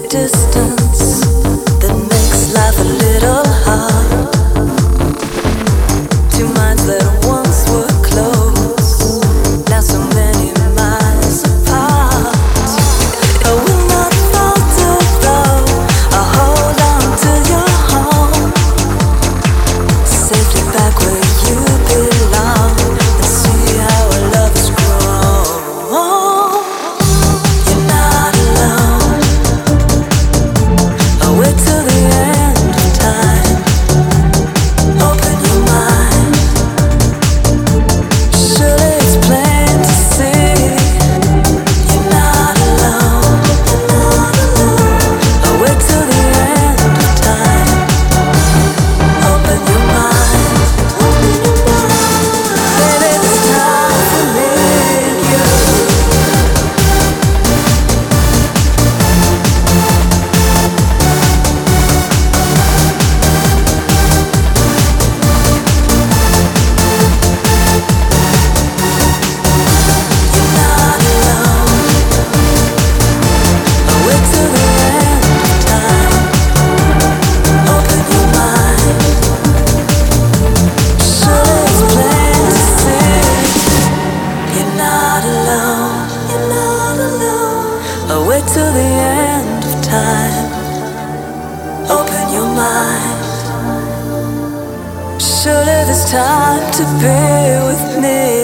distance that makes life a little hard. Two minds that once were close, now so many miles apart. I will not falter though, I'll hold on to your home, safely back where you belong, and see how our love has grown. You're not alone. I'll wait till the end of time. Open your mind. Surely it's plain to see. You're not alone. I'll wait till the end of time. Open your mind. Baby, it's time for me and you. You're not alone. I'll wait till the end of time. Open your mind. Surely it's plain to see. You're not alone. You're not alone. I'll wait till the end of time. Open your mind. Surely there's time to be with me.